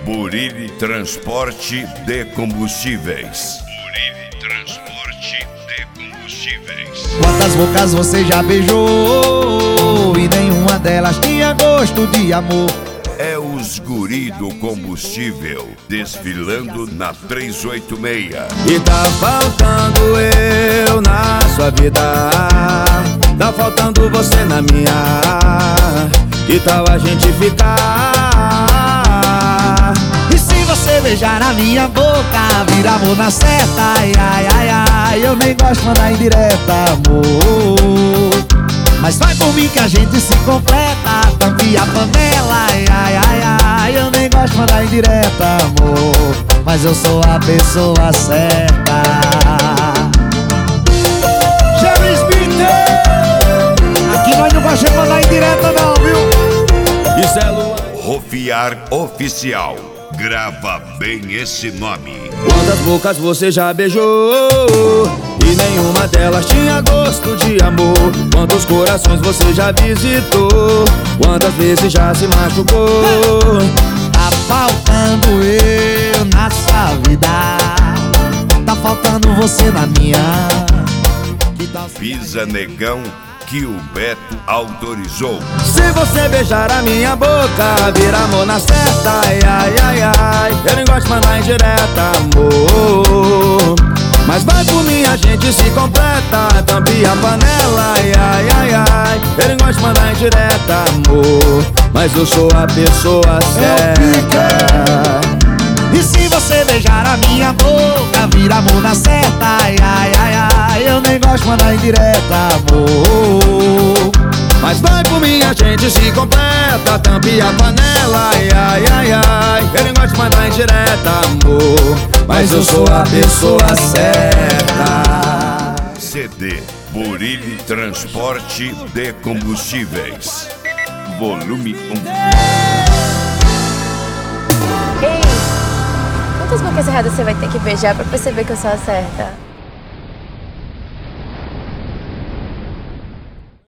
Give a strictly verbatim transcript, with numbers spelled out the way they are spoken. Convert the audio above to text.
Burilli Transporte de Combustíveis. Burilli Transporte de Combustíveis. Quantas bocas você já beijou e nenhuma delas tinha gosto de amor? É os guri do combustível desfilando na trezentos e oitenta e seis. E tá faltando eu na sua vida, tá faltando você na minha. Que tal a gente ficar? E se você beijar na minha boca, vira amor na certa. Ai, ai, ai, ai, eu nem gosto de mandar indireta, amor. Mas vai por mim que a gente se completa, tampe a panela. Ai, ai, ai, ai, eu nem gosto de mandar indireta, amor. Mas eu sou a pessoa certa. Jerry Smith! Aqui nós não gostamos de mandar indireta não, viu? Isso é Luan. Rofiar Oficial. Grava bem esse nome. Quantas bocas você já beijou e nenhuma delas tinha gosto de amor? Quantos corações você já visitou? Quantas vezes já se machucou? Tá faltando eu na sua vida, tá faltando você na minha. Que tal se- Pisa Negão, que o Beto autorizou. Se você beijar a minha boca, vira amor na certa. Ai, ai, ai, ai, eu nem gosto de mandar indireta, amor. Mas vai por mim, a gente se completa, tampe a panela. Ai, ai, ai, ai, eu nem gosto de mandar indireta, amor. Mas eu sou a pessoa certa. E se você beijar a minha boca, vira amor na certa. Ai, ai, ai, ai, eu nem gosto de mandar indireta, amor. Mas vai por mim, a gente se completa, tampe a panela. Ai, ai, ai, ai, eu nem gosto de mandar indireta, amor. Mas eu sou a pessoa certa. C D Burilli Transporte de Combustíveis. Volume um. Ei, quantas bocas erradas você vai ter que beijar pra perceber que eu sou a certa?